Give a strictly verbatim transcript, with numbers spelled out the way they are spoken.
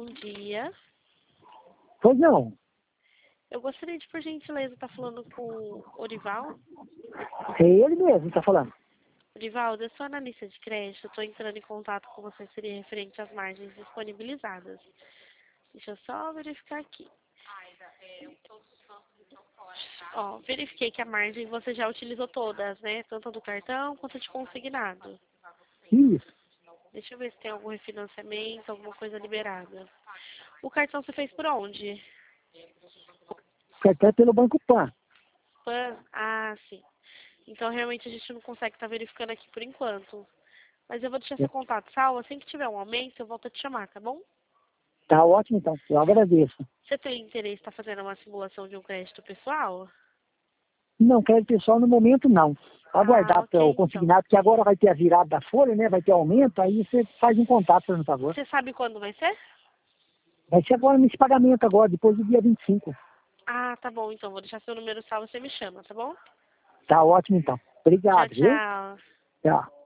dia. Pois não. Eu gostaria de, por gentileza, estar falando com o Orival. É ele mesmo que tá falando. Orivaldo, eu sou analista de crédito, estou entrando em contato com você, seria referente às margens disponibilizadas. Deixa eu só verificar aqui. Ó, verifiquei que a margem você já utilizou todas, né? Tanto a do cartão quanto a de consignado. Isso. Deixa eu ver se tem algum refinanciamento, alguma coisa liberada. O cartão você fez por onde? Cartão é pelo Banco Pan. Pan? Ah, sim. Então, realmente, a gente não consegue estar verificando aqui por enquanto. Mas eu vou deixar seu contato salvo. Assim que tiver um aumento, eu volto a te chamar, tá bom? Tá ótimo, então. Eu agradeço. Você tem interesse em estar fazendo uma simulação de um crédito pessoal? Não, crédito pessoal no momento não. Aguardar Ah, ok, o então. consignado, que agora vai ter a virada da folha, né? Vai ter aumento, aí você faz um contato, por favor. Você sabe quando vai ser? Vai ser agora nesse pagamento agora, depois do dia vinte e cinco. Ah, tá bom, então. Vou deixar seu número salvo, você me chama, tá bom? Tá ótimo, então. Tchau, Obrigado, viu? tchau. Tchau.